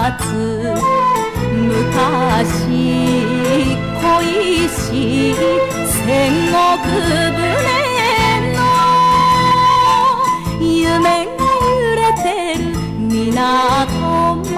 つ昔恋しい戦国船の夢が揺れてる港町。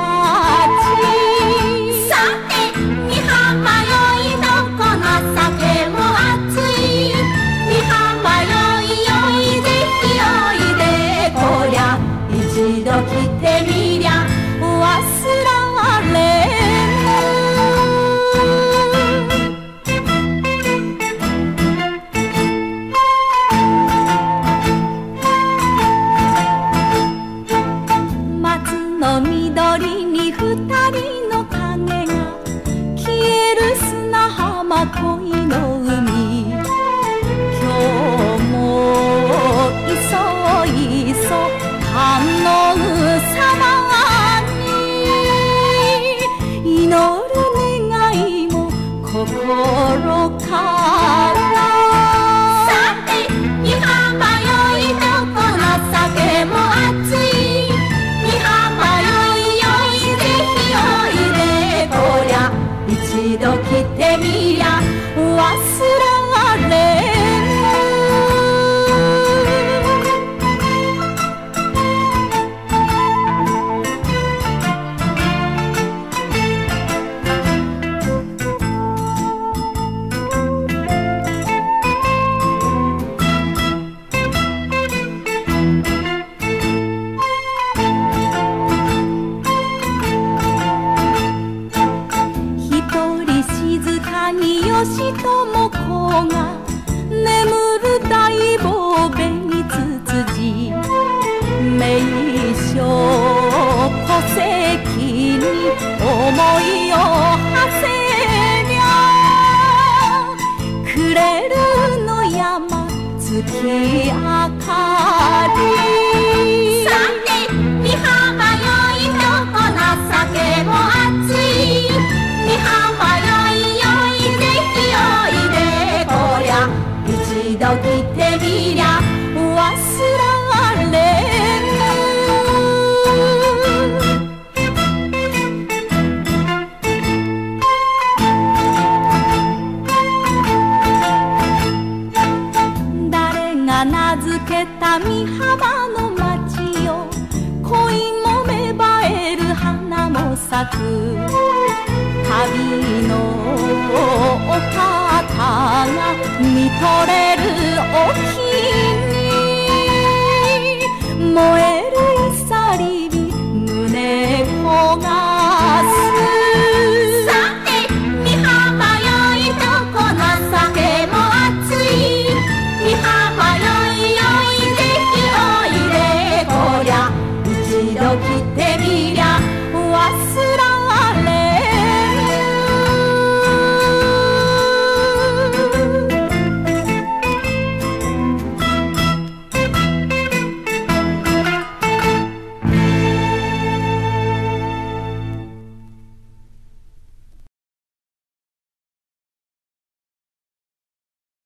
さて美浜よいどこの酒も熱い。美浜よいよいぜひおいで。こりゃ一度来てみりゃ忘られの緑に二人の影が消える砂浜恋の海。今日もいそいそ観音様に祈る願いも心からさて美浜よいどこの酒も熱い。美浜よいよいぜひおいで。こりゃ一度来てみりゃ忘られよしとも子が眠る大坊紅つつじ。名所戸籍に思いを馳せりゃくれるの山月明かり。 さて美浜よいどこの酒も熱い。美浜よいよいぜひおいで。こりゃ一度来てみりゃ忘られ誰が名付けた美浜の町よ。恋も芽生える花も咲く。旅のお方が見とれる